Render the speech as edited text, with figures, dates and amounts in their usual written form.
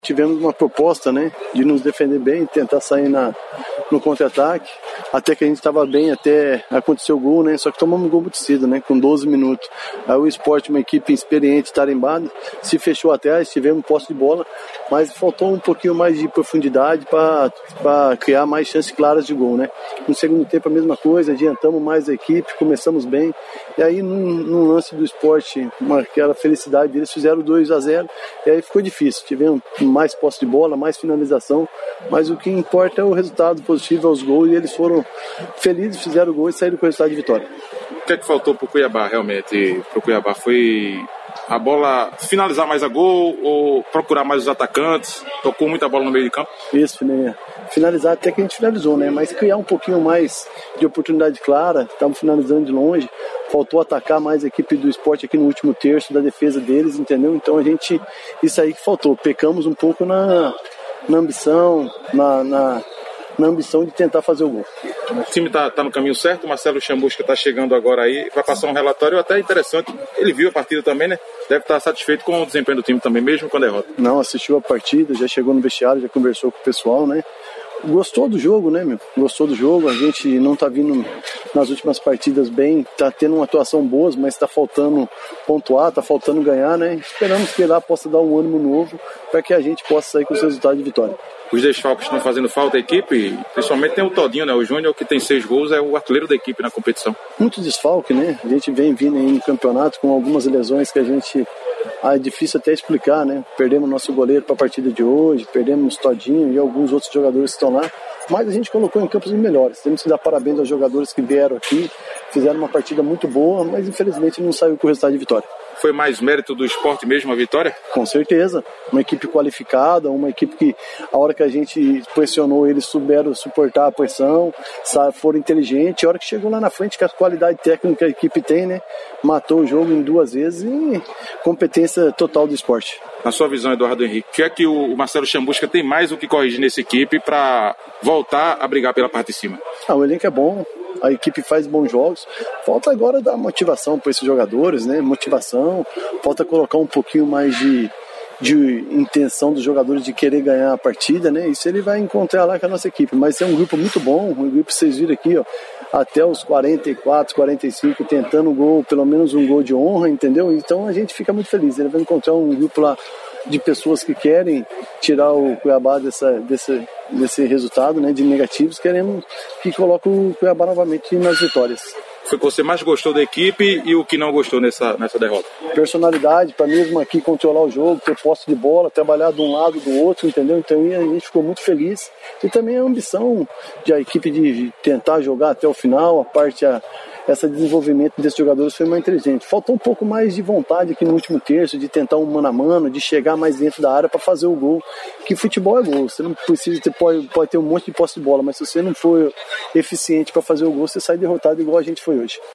Tivemos uma proposta, né, de nos defender bem, tentar sair no contra-ataque, até que a gente estava bem, até acontecer o gol, né, só que tomamos um gol muito cedo, né, com 12 minutos. Aí o Sport, uma equipe experiente, tarimbada, se fechou atrás, tivemos posse de bola, mas faltou um pouquinho mais de profundidade para criar mais chances claras de gol, né. No segundo tempo a mesma coisa, adiantamos mais a equipe, começamos bem, e aí num lance do Sport, aquela felicidade deles, fizeram 2-0, e aí ficou difícil, tivemos mais posse de bola, mais finalização, mas o que importa é o resultado positivo, é os gols, e eles foram felizes, fizeram o gol e saíram com o resultado de vitória. O que é que faltou pro Cuiabá, realmente? Pro Cuiabá foi a bola finalizar mais a gol ou procurar mais os atacantes? Tocou muita bola no meio de campo? Isso, né? Finalizar até que a gente finalizou, né? Mas criar um pouquinho mais de oportunidade clara, estamos finalizando de longe, faltou atacar mais a equipe do Sport aqui no último terço da defesa deles, entendeu? Então isso aí que faltou, pecamos um pouco na ambição, na ambição de tentar fazer o gol. O time tá no caminho certo, o Marcelo Chamusca está chegando agora aí, vai passar um relatório até interessante, ele viu a partida também, né? Deve estar satisfeito com o desempenho do time também, mesmo com a derrota. Não, assistiu a partida, já chegou no vestiário, já conversou com o pessoal, né? Gostou do jogo, né, meu? Gostou do jogo, a gente não tá vindo nas últimas partidas bem, tá tendo uma atuação boa, mas tá faltando pontuar, tá faltando ganhar, né? Esperamos que lá possa dar um ânimo novo para que a gente possa sair com os resultados de vitória. Os desfalques estão fazendo falta à equipe, principalmente tem o Todinho, né? O Júnior, que tem 6 gols, é o artilheiro da equipe na competição. Muito desfalque, né? A gente vem vindo aí no campeonato com algumas lesões que a gente... é difícil até explicar, né? Perdemos nosso goleiro para a partida de hoje, perdemos o Todinho e alguns outros jogadores que estão lá, mas a gente colocou em campos melhores. Temos que dar parabéns aos jogadores que vieram aqui, fizeram uma partida muito boa, mas infelizmente não saiu com o resultado de vitória. Foi mais mérito do Sport mesmo a vitória? Com certeza, uma equipe qualificada, uma equipe que a hora que a gente pressionou eles souberam suportar a pressão, foram inteligentes, a hora que chegou lá na frente com a qualidade técnica que a equipe tem, né, matou o jogo em 2 vezes e competência total do Sport. Na sua visão, Eduardo Henrique, o que é que o Marcelo Chamusca tem mais o que corrigir nessa equipe para voltar a brigar pela parte de cima? O elenco é bom, a equipe faz bons jogos, falta agora dar motivação para esses jogadores, né? Motivação, falta colocar um pouquinho mais de intenção dos jogadores de querer ganhar a partida, né? Isso ele vai encontrar lá com a nossa equipe, mas é um grupo muito bom, um grupo que vocês viram aqui, ó, até os 44, 45 tentando um gol, pelo menos um gol de honra, entendeu? Então a gente fica muito feliz, ele vai encontrar um grupo lá de pessoas que querem tirar o Cuiabá desse resultado, né, de negativos, queremos que coloque o Cuiabá novamente nas vitórias. Foi o que você mais gostou da equipe e o que não gostou nessa derrota? Personalidade, para mesmo aqui controlar o jogo, ter posse de bola, trabalhar de um lado do outro, entendeu? Então a gente ficou muito feliz. E também a ambição da equipe de tentar jogar até o final, esse desenvolvimento desses jogadores foi mais inteligente. Faltou um pouco mais de vontade aqui no último terço, de tentar um mano a mano, de chegar mais dentro da área para fazer o gol. Que futebol é gol, você não precisa pode ter um monte de posse de bola, mas se você não for eficiente para fazer o gol, você sai derrotado igual a gente foi hoje.